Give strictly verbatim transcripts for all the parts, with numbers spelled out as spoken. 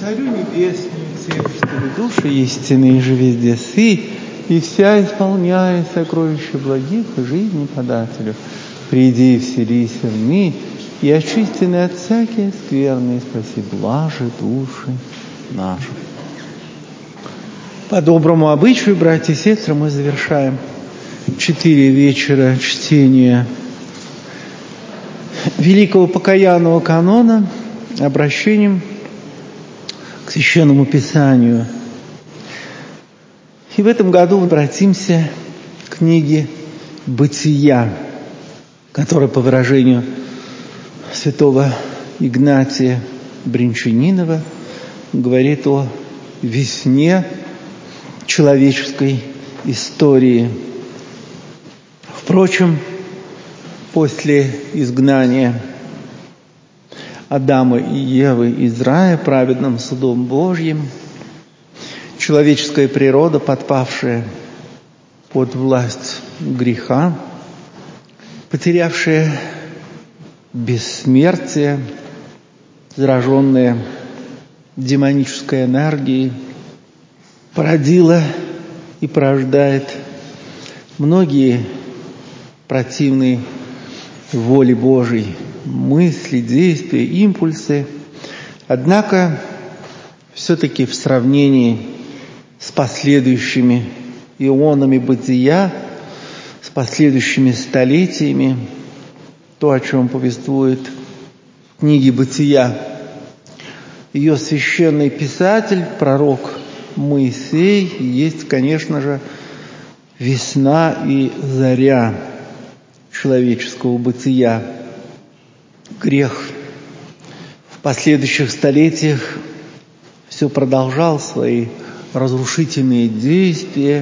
Царю небесному, царствует души истинные же везде сы, и вся исполняя сокровища благих жизни подателю. Приди и вселися в мы, и очистенный от всякие скверны, спаси блажи души наши. По доброму обычаю, братья и сестры, мы завершаем четыре вечера чтения Великого Покаянного канона обращением к Священному Писанию. И в этом году обратимся к книге «Бытия», которая, по выражению святого Игнатия Бринчанинова, говорит о весне человеческой истории. Впрочем, после изгнания Адама и Евы из рая праведным судом Божьим, человеческая природа, подпавшая под власть греха, потерявшая бессмертие, зараженная демонической энергией, породила и порождает многие противные воле Божией мысли, действия, импульсы. Однако, все-таки в сравнении с последующими ионами бытия, с последующими столетиями, то, о чем повествует в книге «Бытия» ее священный писатель, пророк Моисей, есть, конечно же, весна и заря человеческого бытия. Грех в последующих столетиях все продолжал свои разрушительные действия,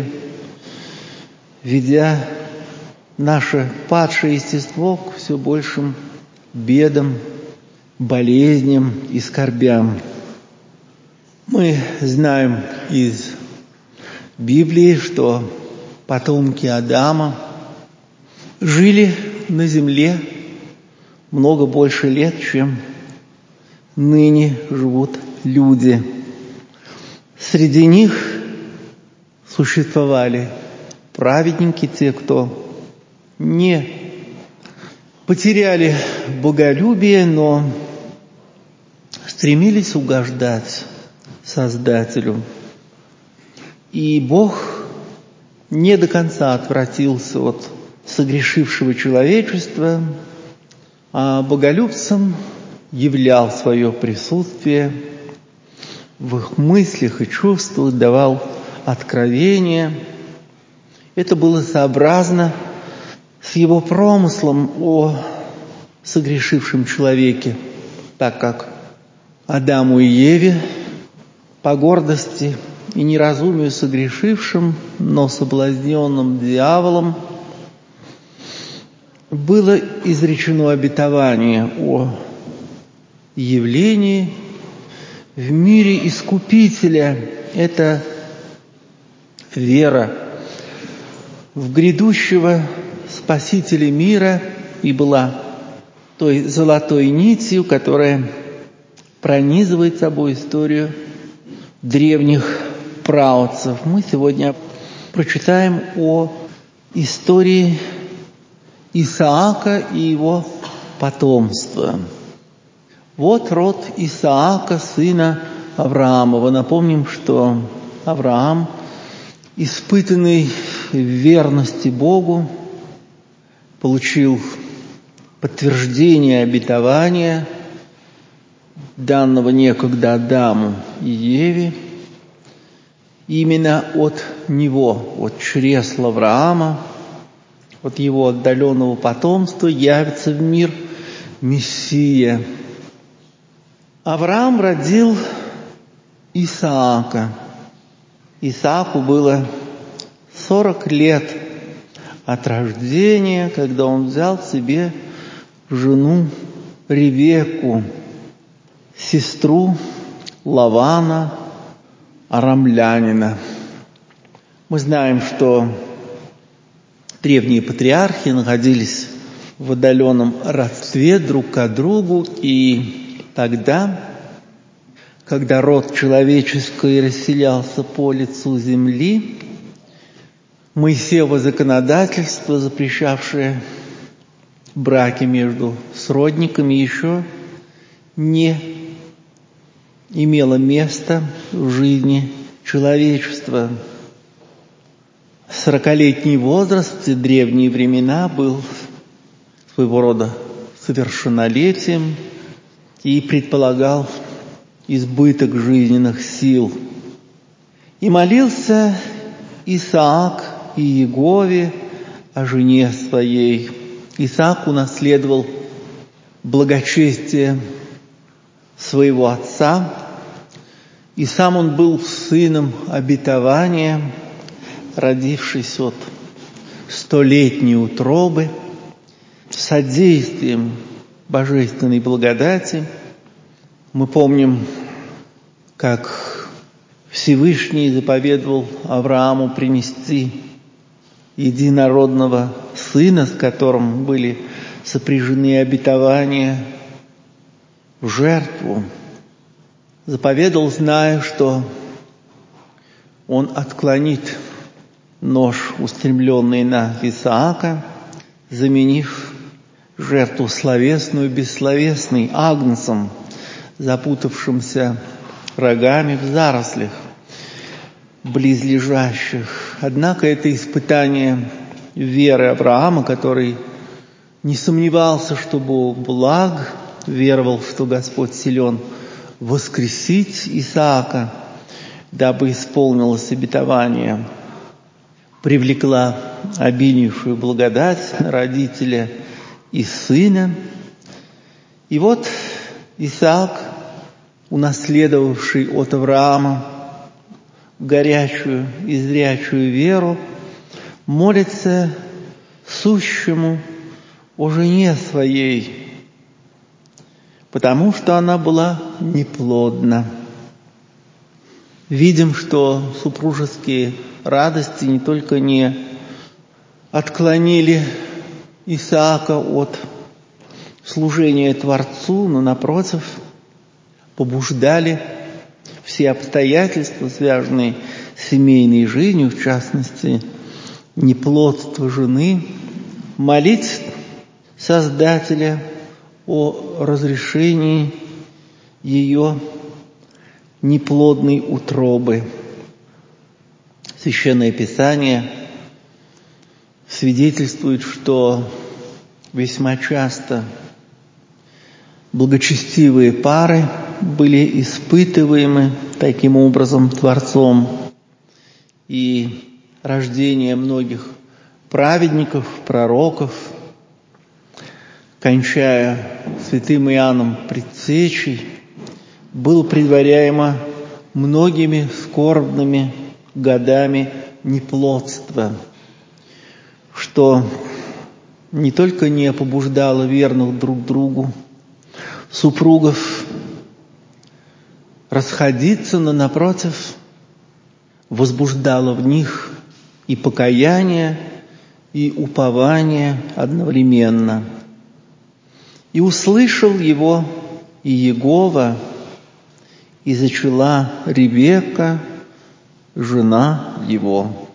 ведя наше падшее естество к все большим бедам, болезням и скорбям. Мы знаем из Библии, что потомки Адама жили на земле много больше лет, чем ныне живут люди. Среди них существовали праведники, те, кто не потеряли боголюбие, но стремились угождать Создателю. И Бог не до конца отвратился от согрешившего человечества, а боголюбцам являл свое присутствие в их мыслях и чувствах, давал откровения. Это было сообразно с его промыслом о согрешившем человеке, так как Адаму и Еве по гордости и неразумию согрешившим, но соблазненным дьяволом, было изречено обетование о явлении в мире Искупителя. Это вера в грядущего Спасителя мира и была той золотой нитью, которая пронизывает собой историю древних праотцев. Мы сегодня прочитаем о истории Исаака и его потомства. Вот род Исаака, сына Авраамова. Напомним, что Авраам, испытанный в верности Богу, получил подтверждение обетования, данного некогда Адаму и Еве, именно от него, от чресла Авраама, от его отдаленного потомства явится в мир Мессия. Авраам родил Исаака. Исааку было сорок лет от рождения, когда он взял себе жену Ревекку, сестру Лавана, арамлянина. Мы знаем, что древние патриархи находились в отдаленном родстве друг к другу, и тогда когда род человеческий расселялся по лицу земли, Моисеево законодательство, запрещавшее браки между сродниками, еще не имело места в жизни человечества. Сорокалетний возраст в древние времена был своего рода совершеннолетием и предполагал избыток жизненных сил. И молился Исаак и Иегове о жене своей. Исаак унаследовал благочестие своего отца, и сам он был сыном обетования, родившись от столетней утробы, с содействием божественной благодати. Мы помним, как Всевышний заповедовал Аврааму принести единородного сына, с которым были сопряжены обетования, в жертву. Заповедал, зная, что он отклонит нож, устремленный на Исаака, заменив жертву словесную бессловесной, агнцем, запутавшимся рогами в зарослях близлежащих. Однако это испытание веры Авраама, который не сомневался, что Бог благ, веровал, что Господь силен воскресить Исаака, дабы исполнилось обетование, привлекла обильнейшую благодать на родителя и сына. И вот Исаак, унаследовавший от Авраама горячую и зрячую веру, молится сущему о жене своей, потому что она была неплодна. Видим, что супружеские радости не только не отклонили Исаака от служения Творцу, но, напротив, побуждали все обстоятельства, связанные с семейной жизнью, в частности, неплодство жены, молить Создателя о разрешении ее неплодной утробы. Священное Писание свидетельствует, что весьма часто благочестивые пары были испытываемы таким образом Творцом, и рождение многих праведников, пророков, кончая святым Иоанном Предтечей, было предваряемо многими скорбными годами неплодства, что не только не побуждало верных друг другу супругов расходиться, но, напротив, возбуждало в них и покаяние, и упование одновременно. И услышал его Иегова, и зачала Ревекка, жена его.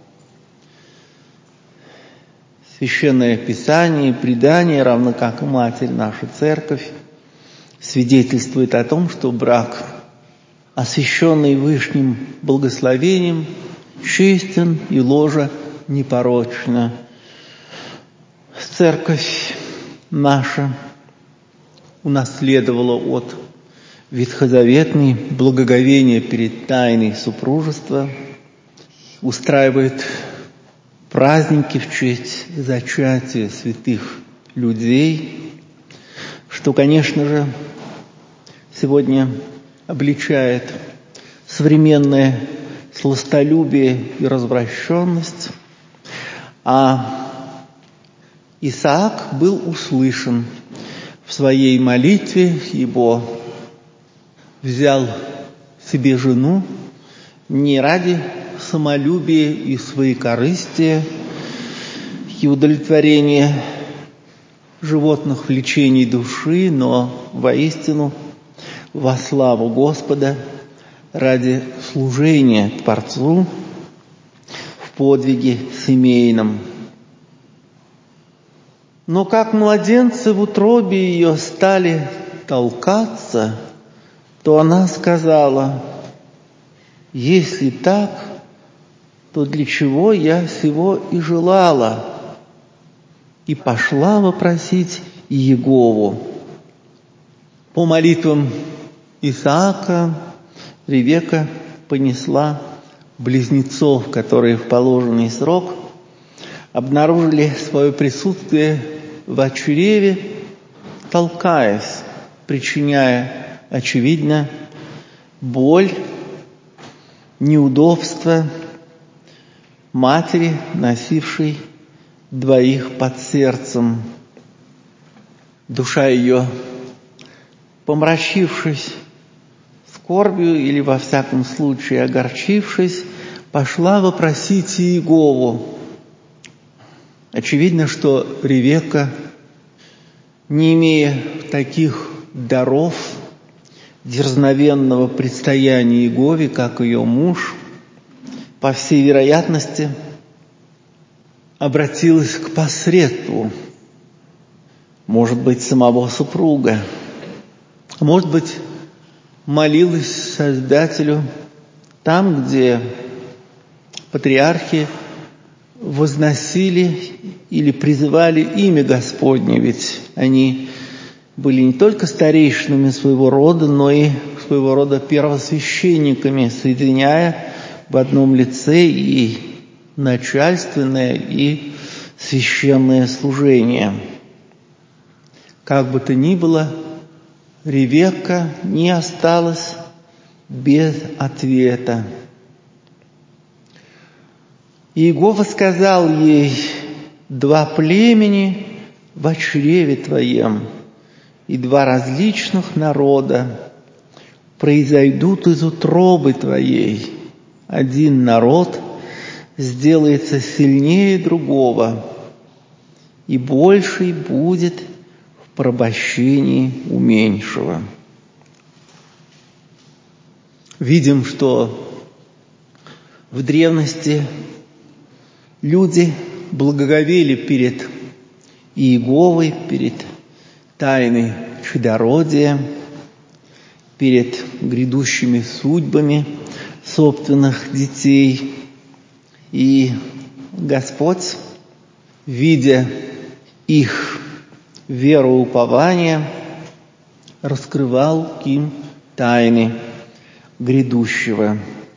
Священное Писание и предание, равно как и Матерь наша Церковь, свидетельствует о том, что брак, освященный Вышним благословением, честен и ложа непорочна. Церковь наша унаследовала от ветхозаветной благоговения перед тайной супружества, устраивает праздники в честь зачатия святых людей, что, конечно же, сегодня обличает современное сластолюбие и развращенность, а Исаак был услышан в своей молитве, ибо взял себе жену не ради самолюбия и своекорыстия и удовлетворения животных влечений души, но воистину во славу Господа ради служения Творцу в подвиге семейном. Но как младенцы в утробе ее стали толкаться, то она сказала: если так, то для чего я сего и желала? И пошла вопросить Иегову. По молитвам Исаака Ревекка понесла близнецов, которые в положенный срок обнаружили свое присутствие в чреве, толкаясь, причиняя, очевидно, боль, неудобство матери, носившей двоих под сердцем. Душа ее, помрачившись скорбью или, во всяком случае, огорчившись, пошла вопросить Иегову. Очевидно, что Ревекка, не имея таких даров дерзновенного предстояния Иегове, как ее муж, по всей вероятности, обратилась к посредству, может быть, самого супруга, может быть, молилась Создателю там, где патриархи возносили или призывали имя Господне, ведь они были не только старейшинами своего рода, но и своего рода первосвященниками, соединяя в одном лице и начальственное, и священное служение. Как бы то ни было, Ревекка не осталась без ответа. Иегова сказал ей: два племени во чреве твоем, и два различных народа произойдут из утробы твоей. Один народ сделается сильнее другого, и больший будет в порабощении у меньшего. Видим, что в древности люди благоговели перед Иеговой, перед тайной чадородия, перед грядущими судьбами собственных детей. И Господь, видя их вероупование, раскрывал им тайны грядущего.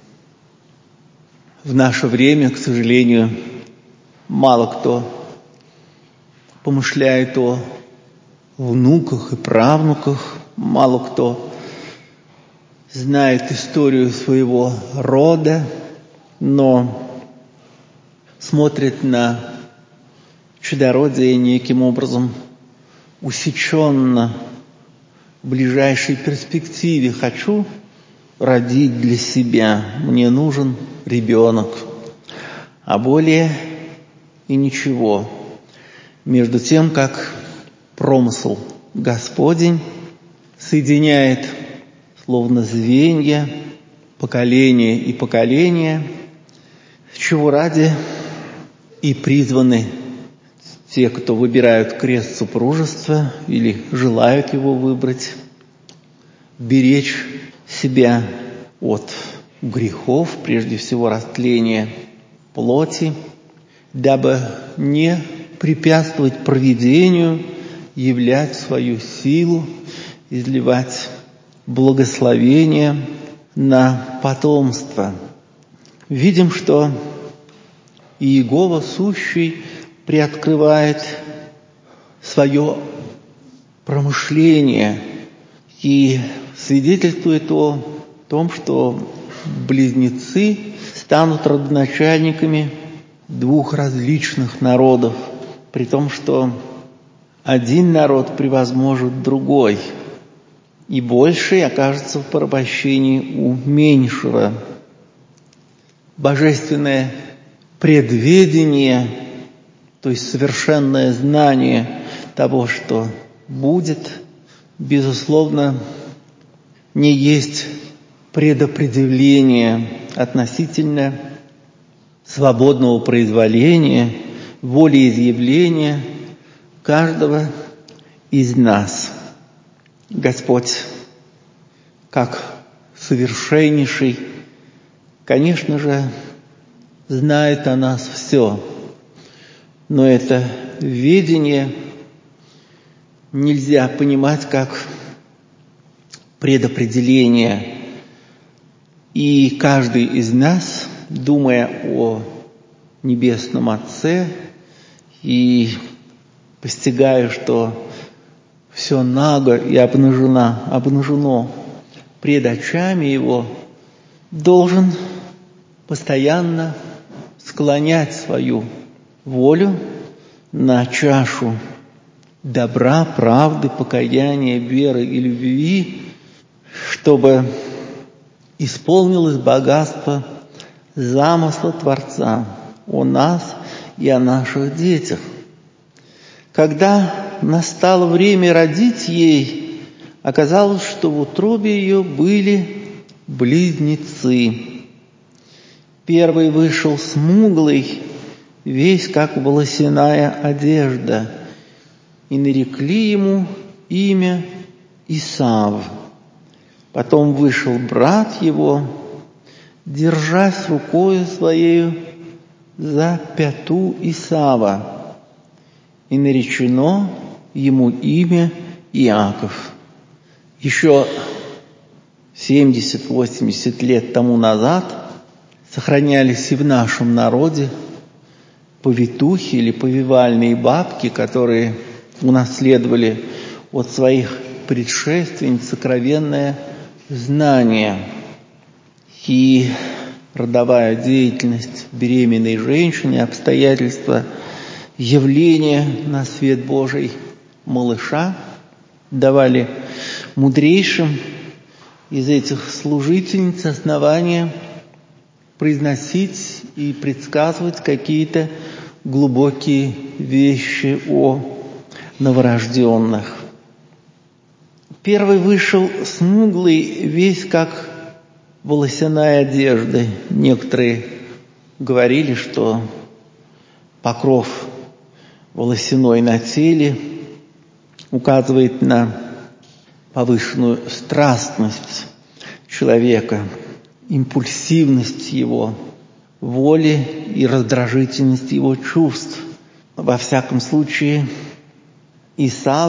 В наше время, к сожалению, мало кто помышляет о внуках и правнуках, мало кто знает историю своего рода, но смотрит на чадородие неким образом усеченно в ближайшей перспективе. Хочу родить для себя, мне нужен ребенок, а более и ничего. Между тем, как промысл Господень соединяет, словно звенья, поколения и поколения, чего ради и призваны те, кто выбирают крест супружества или желают его выбрать, беречь себя от грехов, прежде всего растления плоти, дабы не препятствовать провидению, являть свою силу, изливать благословение на потомство. Видим, что Иегова Сущий приоткрывает свое промышление и свидетельствует о том, что близнецы станут родоначальниками двух различных народов, при том, что один народ превозможет другой, и больший окажется в порабощении у меньшего. Божественное предведение, то есть совершенное знание того, что будет, безусловно, не есть предопределения относительно свободного произволения, волеизъявления каждого из нас. Господь, как совершеннейший, конечно же, знает о нас все, но это видение нельзя понимать как предопределение. И каждый из нас, думая о Небесном Отце и постигая, что все наго и обнажено, обнажено пред очами Его, должен постоянно склонять свою волю на чашу добра, правды, покаяния, веры и любви, чтобы исполнилось богатство замысла Творца о нас и о наших детях. Когда настало время родить ей, оказалось, что в утробе ее были близнецы. Первый вышел смуглый, весь как волосяная одежда, и нарекли ему имя Исав. Потом вышел брат его, держась рукою своею за пяту Исава, и наречено ему имя Иаков. Еще семьдесят-восемьдесят лет тому назад сохранялись и в нашем народе повитухи или повивальные бабки, которые унаследовали от своих предшественниц сокровенное знание. И родовая деятельность беременной женщины, обстоятельства явления на свет Божий малыша давали мудрейшим из этих служительниц основания произносить и предсказывать какие-то глубокие вещи о новорожденных. Первый вышел смуглый, весь как волосяная одежда. Некоторые говорили, что покров волосяной на теле указывает на повышенную страстность человека, импульсивность его воли и раздражительность его чувств. Во всяком случае, Исав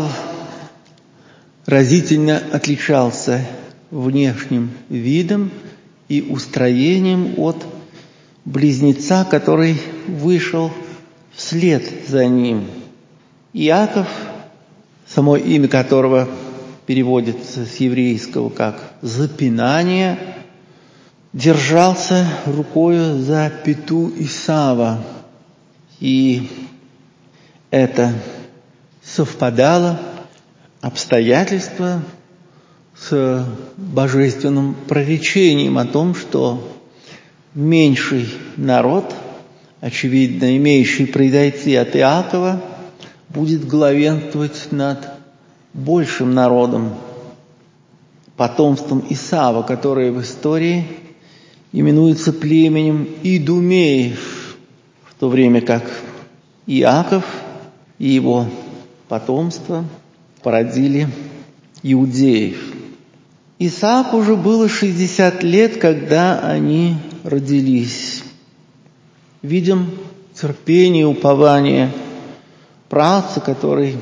разительно отличался внешним видом и устроением от близнеца, который вышел вслед за ним. Иаков, само имя которого переводится с еврейского как «запинание», держался рукою за пяту Исава, и это совпадало обстоятельства с божественным проречением о том, что меньший народ, очевидно имеющий произойти от Иакова, будет главенствовать над большим народом, потомством Исава, которое в истории именуется племенем Идумеев, в то время как Иаков и его потомство породили иудеев. Исааку уже было шестьдесят лет, когда они родились. Видим терпение и упование праотца, который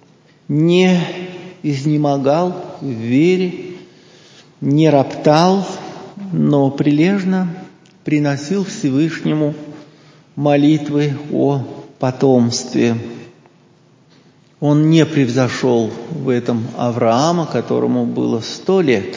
не изнемогал в вере, не роптал, но прилежно приносил Всевышнему молитвы о потомстве. Он не превзошел в этом Авраама, которому было сто лет,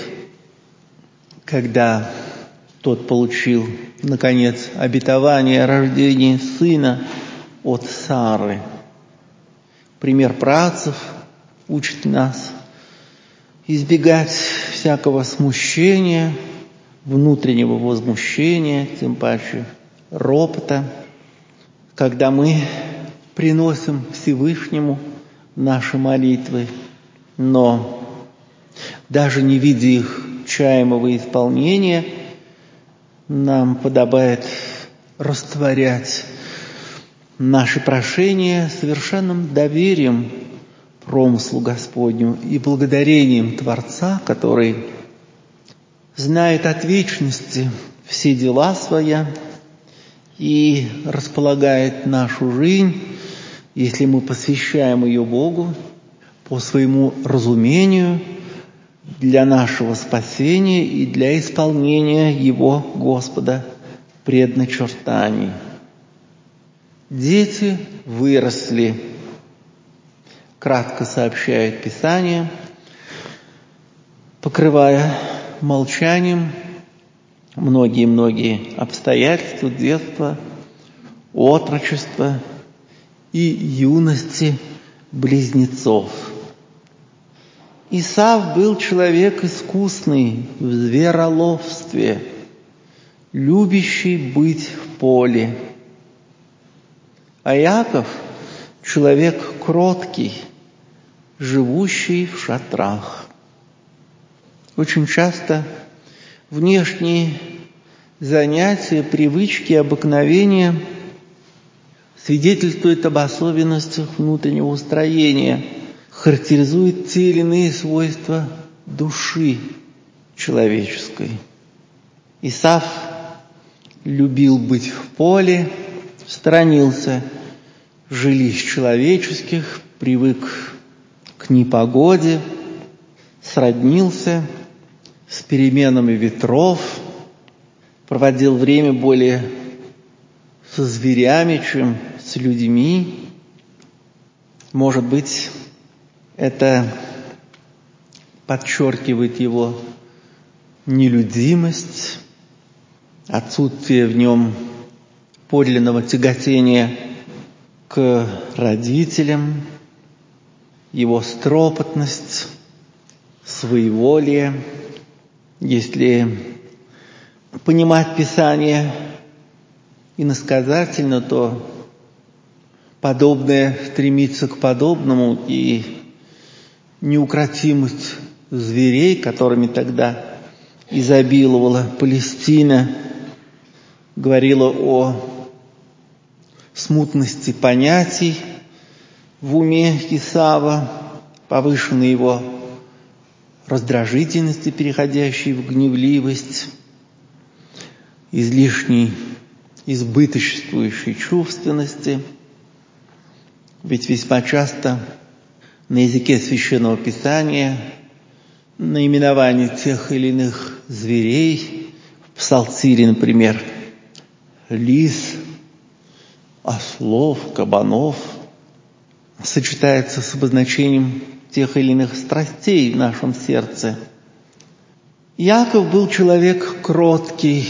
когда тот получил, наконец, обетование о рождении сына от Сары. Пример праотцев учит нас избегать всякого смущения, внутреннего возмущения, тем паче ропота, когда мы приносим Всевышнему наши молитвы, но даже не видя их смягчаемого исполнения нам подобает растворять наши прошения совершенным доверием промыслу Господню и благодарением Творца, который знает от вечности все дела своя и располагает нашу жизнь, если мы посвящаем ее Богу по своему разумению, для нашего спасения и для исполнения Его, Господа, предначертаний. Дети выросли, кратко сообщает Писание, покрывая молчанием многие-многие обстоятельства детства, отрочества и юности близнецов. Исав был человек искусный в звероловстве, любящий быть в поле. А Иаков – человек кроткий, живущий в шатрах. Очень часто внешние занятия, привычки, обыкновения свидетельствуют об особенностях внутреннего устроения, характеризуют те или иные свойства души человеческой. Исав любил быть в поле, сторонился жилищ человеческих, привык к непогоде, сроднился с переменами ветров, проводил время более со зверями, чем с людьми. Может быть, это подчеркивает его нелюдимость, отсутствие в нем подлинного тяготения к родителям, его стропотность, своеволие. Если понимать Писание иносказательно, то подобное стремится к подобному, и неукротимость зверей, которыми тогда изобиловала Палестина, говорила о смутности понятий в уме Исава, повышенной его раздражительности, переходящей в гневливость, излишней, избыточествующей чувственности. Ведь весьма часто на языке Священного Писания наименование тех или иных зверей, в Псалтире, например, лис, ослов, кабанов, сочетается с обозначением тех или иных страстей в нашем сердце. Иаков был человек кроткий,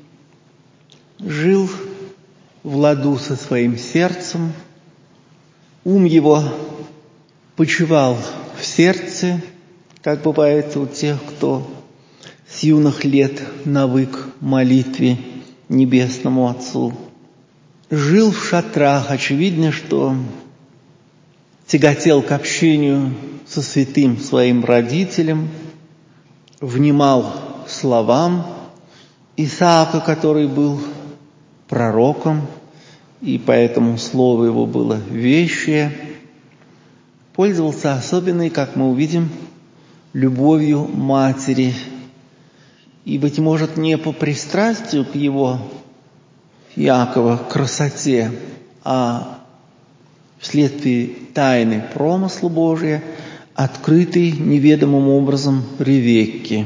жил в ладу со своим сердцем, ум его почивал в сердце, как бывает у тех, кто с юных лет навык молитве Небесному Отцу. Жил в шатрах, очевидно, что тяготел к общению со святым своим родителем, внимал словам Исаака, который был пророком, и поэтому слово его было вещее, пользовался особенной, как мы увидим, любовью матери, и, быть может, не по пристрастию к его, Иакова, красоте, а вследствие тайны промысла Божия, открытой неведомым образом Ревекке.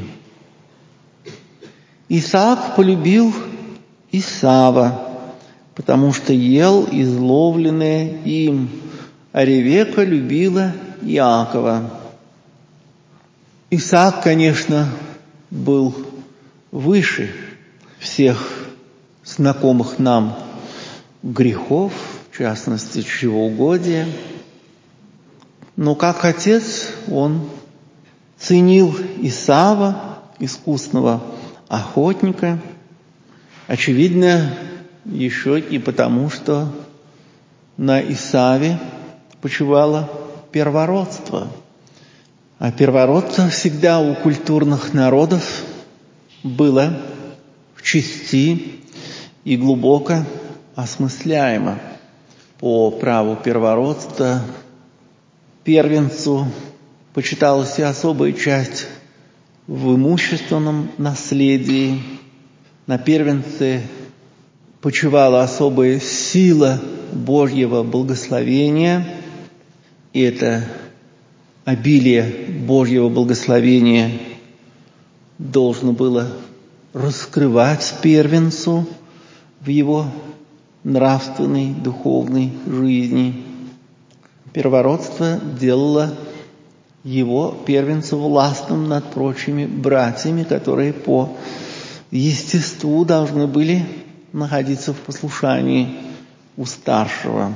Исаак полюбил Исава, потому что ел изловленное им, а Ревекка любила Иакова. Исаак, конечно, был выше всех знакомых нам грехов, в частности, чревоугодия. Но как отец он ценил Исава, искусного охотника, очевидно, еще и потому, что на Исаве почивало первородство. А первородство всегда у культурных народов было в части и глубоко осмысляемо. По праву первородства первенцу почиталась и особая часть в имущественном наследии. На первенце почивала особая сила Божьего благословения, и это обилие Божьего благословения должно было раскрывать первенцу в его нравственной, духовной жизни. Первородство делало его, первенца, властным над прочими братьями, которые по естеству должны были находиться в послушании у старшего.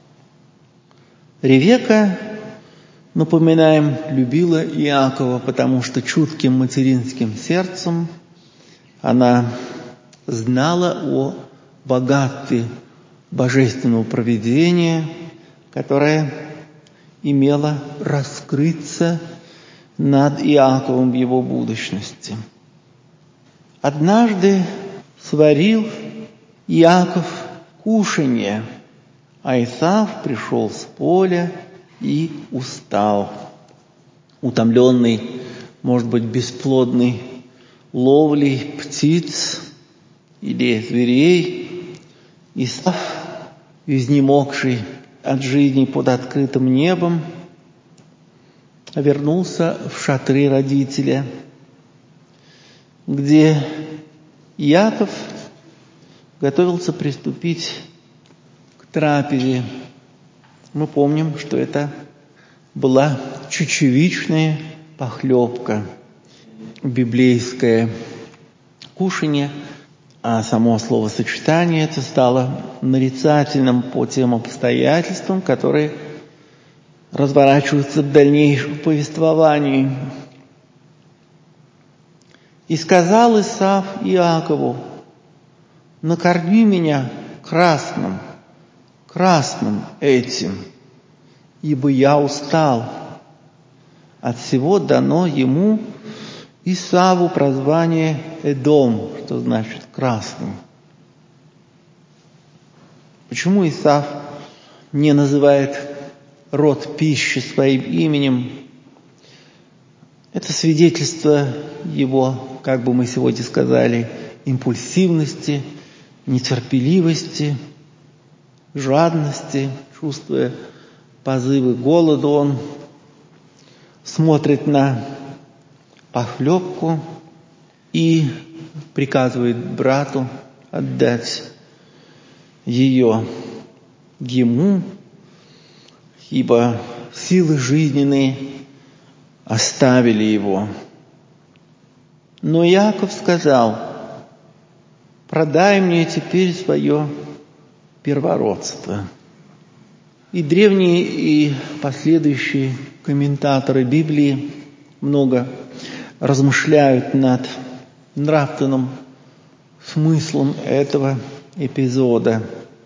Ревека, напоминаем, любила Иакова, потому что чутким материнским сердцем она знала о богатстве божественного провидения, которое имело раскрыться над Иаковом в его будущности. Однажды сварил Иаков кушанье, а Исав пришел с поля и устал. Утомленный, может быть, бесплодной ловлей птиц или зверей, Исав, изнемогший от жизни под открытым небом, вернулся в шатры родителя, где Иаков готовился приступить к трапезе. Мы помним, что это была чечевичная похлебка, библейское кушанье, а само словосочетание это стало нарицательным по тем обстоятельствам, которые разворачиваются в дальнейшем повествовании. «И сказал Исав Иакову: накорми меня красным, красным этим, ибо я устал». От всего дано ему, Исаву, прозвание Эдом, что значит красный. Почему Исав не называет род пищи своим именем? Это свидетельство его, как бы мы сегодня сказали, импульсивности, нетерпеливости, жадности. Чувствуя позывы голода, он смотрит на похлебку и приказывает брату отдать ее ему, ибо силы жизненные оставили его. Но Иаков сказал: продай мне теперь свое первородство. И древние, и последующие комментаторы Библии много размышляют над нравственным смыслом этого эпизода.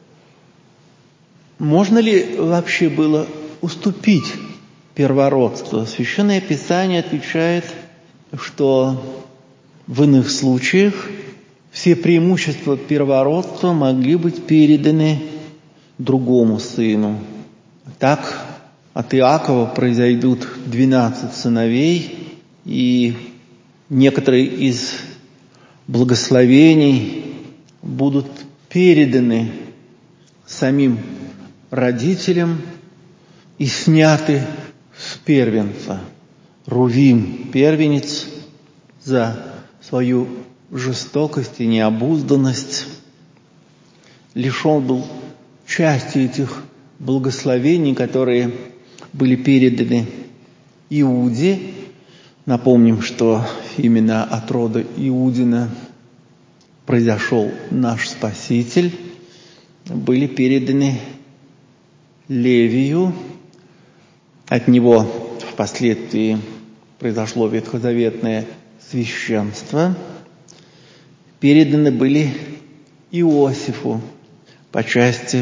Можно ли вообще было уступить первородству? Священное Писание отвечает, что в иных случаях все преимущества первородства могли быть переданы другому сыну. Так от Иакова произойдут двенадцать сыновей, и некоторые из благословений будут переданы самим родителям и сняты с первенца. Рувим, первенец, за свою жестокость и необузданность лишен был части этих благословений, которые были переданы Иуде. Напомним, что именно от рода Иудина произошел наш Спаситель. Были переданы Левию. От него впоследствии произошло ветхозаветное священство. Переданы были Иосифу по части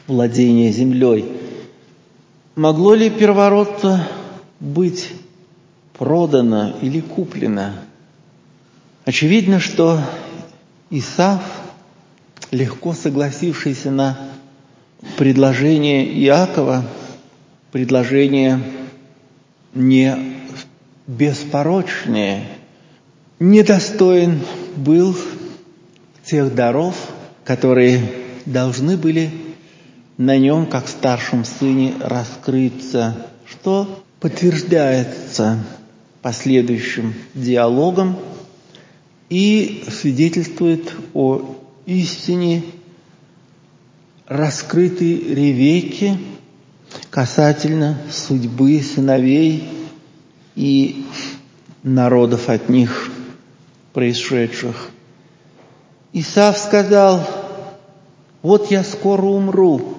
владения землей. Могло ли первородство быть продано или куплено. Очевидно, что Исав, легко согласившийся на предложение Иакова, предложение не беспорочное, недостоин был тех даров, которые должны были на нем, как старшем сыне, раскрыться, что подтверждается последующим диалогом и свидетельствует о истине, раскрытой Ревекке касательно судьбы сыновей и народов от них происшедших. Исав сказал: «Вот я скоро умру,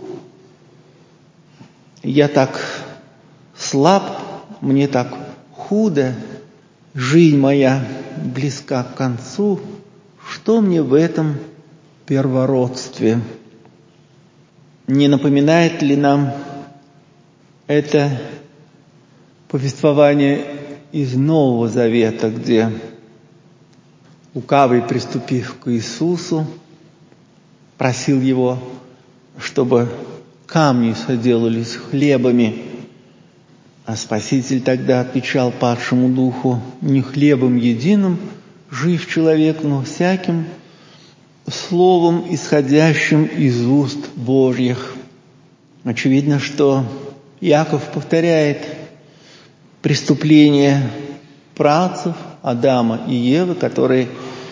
я так слаб, мне так худо, жизнь моя близка к концу, что мне в этом первородстве?» Не напоминает ли нам это повествование из Нового Завета, где лукавый, приступив к Иисусу, просил его, чтобы камни соделались хлебами, а Спаситель тогда отвечал падшему духу: «Не хлебом единым жив человек, но всяким словом, исходящим из уст Божьих». Очевидно, что Иаков повторяет преступления праотцев Адама и Евы, которые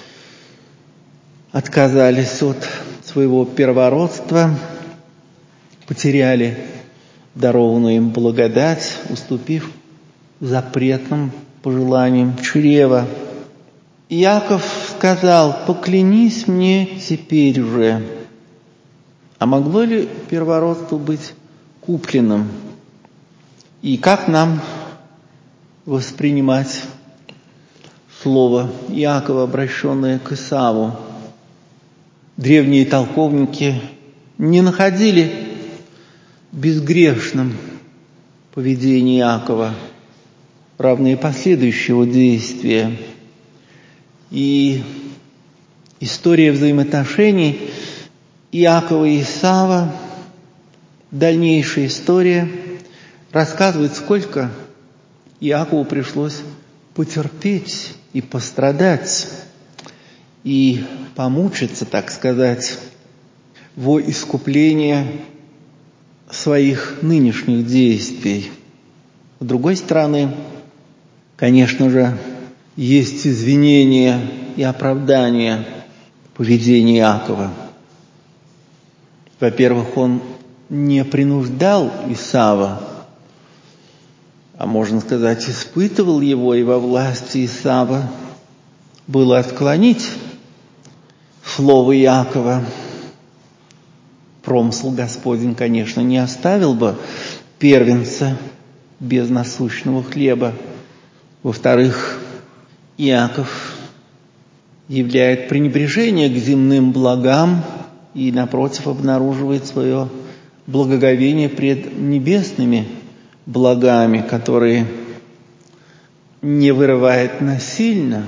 отказались от своего первородства, потеряли дарованную им благодать, уступив запретным пожеланиям чрева. Иаков сказал: «Поклянись мне теперь же». А могло ли первородство быть купленным? И как нам воспринимать слово Иакова, обращенное к Исаву? Древние толковники не находили безгрешным поведение Иакова, равные последующего действия. И история взаимоотношений Иакова и Исава, дальнейшая история, рассказывает, сколько Иакову пришлось потерпеть и пострадать, и помучиться, так сказать, во искупление своих нынешних действий. С другой стороны, конечно же, есть извинения и оправдания поведения Иакова. Во-первых, он не принуждал Исава, а, можно сказать, испытывал его, и во власти Исава было отклонить слово Иакова. Промысл Господень, конечно, не оставил бы первенца без насущного хлеба. Во-вторых, Иаков являет пренебрежение к земным благам и, напротив, обнаруживает свое благоговение пред небесными благами, которые не вырывает насильно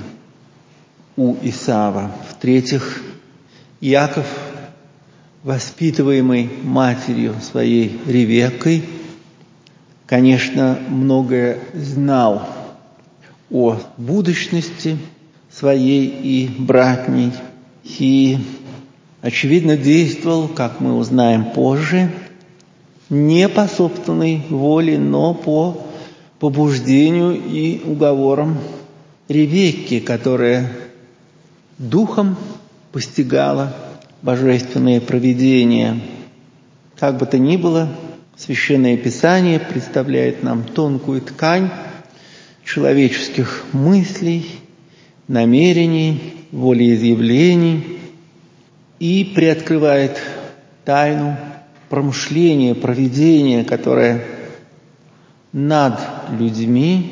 у Исава. В-третьих, Иаков, воспитываемый матерью своей Ревеккой, конечно, многое знал о будущности своей и братней, и, очевидно, действовал, как мы узнаем позже, не по собственной воле, но по побуждению и уговорам Ревекки, которая духом постигала божественное провидение. Как бы то ни было, Священное Писание представляет нам тонкую ткань человеческих мыслей, намерений, волеизъявлений и приоткрывает тайну промышления, провидения, которое над людьми,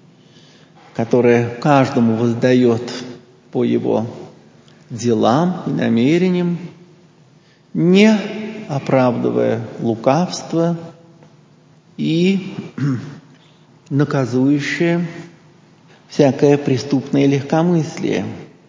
которое каждому воздает по его делам и намерениям, не оправдывая лукавство и наказующее всякое преступное легкомыслие.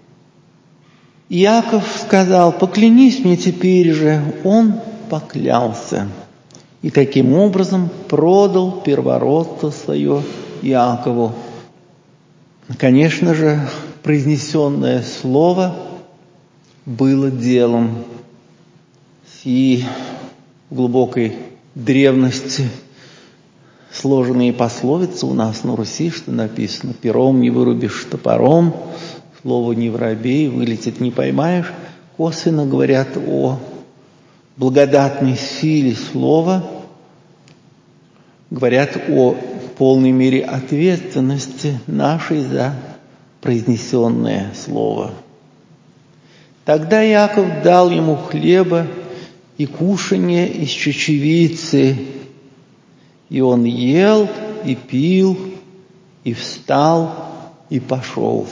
Иаков сказал: «Поклянись мне теперь же». Он поклялся и таким образом продал первородство свое Иакову. Конечно же, произнесенное слово было делом. И в глубокой древности сложенные пословицы у нас на Руси, что написано: «Пером не вырубишь, топором, слово не воробей, вылетит не поймаешь», косвенно говорят о благодатной силе слова, говорят о полной мере ответственности нашей за произнесенное слово. Тогда Иаков дал ему хлеба и кушанье из чечевицы, и он ел и пил, и встал, и пошел.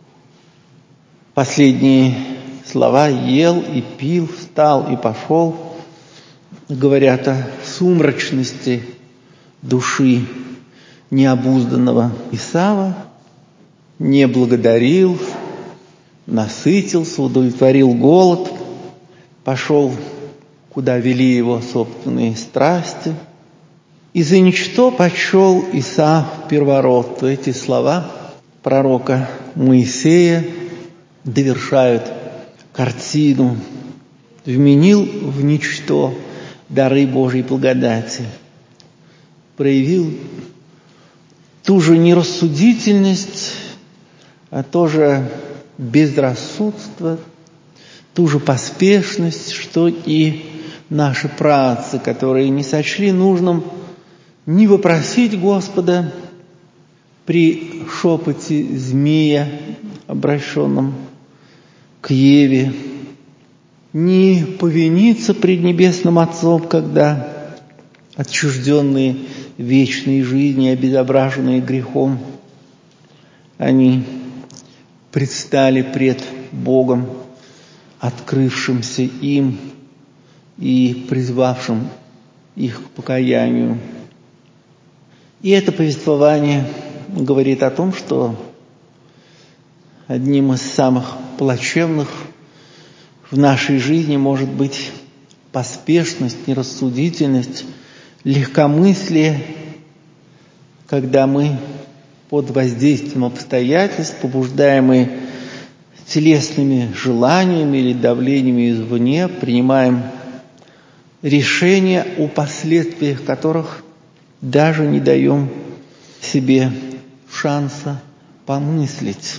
Последние слова «ел и пил, встал и пошел» говорят о сумрачности души необузданного Исава. Не благодарил, насытился, удовлетворил голод, пошел, куда вели его собственные страсти, и за ничто почел Исав первородство. Эти слова пророка Моисея довершают картину. Вменил в ничто дары Божьей благодати, проявил ту же нерассудительность, а тоже безрассудство, ту же поспешность, что и наши праотцы, которые не сочли нужным ни вопросить Господа при шепоте змея, обращенном к Еве, ни повиниться пред Небесным Отцом, когда отчужденные вечной жизни, обезображенные грехом, они предстали пред Богом, открывшимся им и призвавшим их к покаянию. И это повествование говорит о том, что одним из самых плачевных в нашей жизни может быть поспешность, нерассудительность, легкомыслие, когда мы под воздействием обстоятельств, побуждаемые телесными желаниями или давлениями извне, принимаем решения, о последствиях которых даже не даем себе шанса помыслить.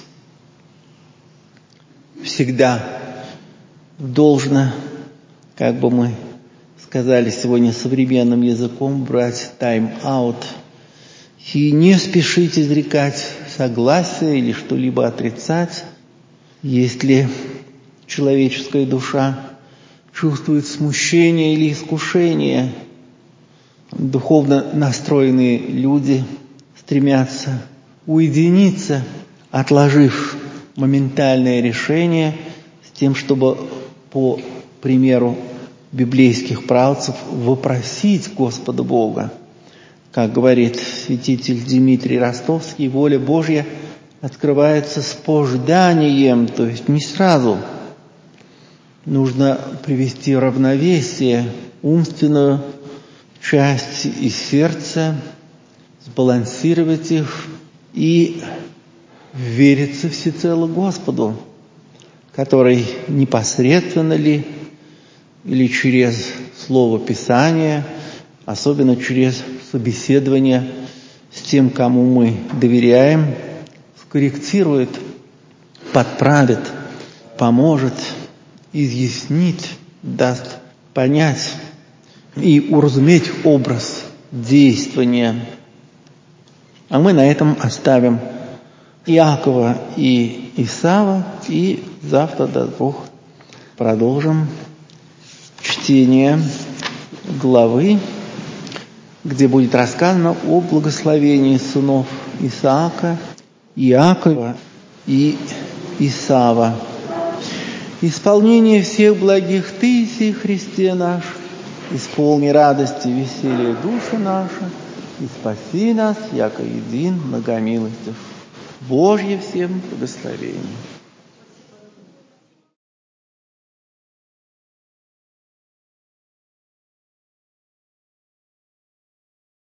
Всегда должно, как бы мы сказали сегодня современным языком, брать тайм-аут и не спешить изрекать согласие или что-либо отрицать, если человеческая душа чувствует смущение или искушение. Духовно настроенные люди стремятся уединиться, отложив моментальное решение, с тем, чтобы, по примеру библейских праотцев, вопросить Господа Бога. Как говорит святитель Дмитрий Ростовский, воля Божья открывается с пожданием, то есть не сразу. Нужно привести в равновесие умственную часть и сердце, сбалансировать их и вериться всецело Господу, который непосредственно ли или через Слово Писания, особенно через собеседование с тем, кому мы доверяем, скорректирует, подправит, поможет, изъяснит, даст понять и уразуметь образ действия. А мы на этом оставим Иакова и Исава, и завтра, даст Бог, продолжим чтение главы, где будет рассказано о благословении сынов Исаака, Иакова и Исава. Исполнение всех благих Ты, сей Христе наш, исполни радости, веселье души наши, и спаси нас, яко един многомилостив. Божье всем благословение.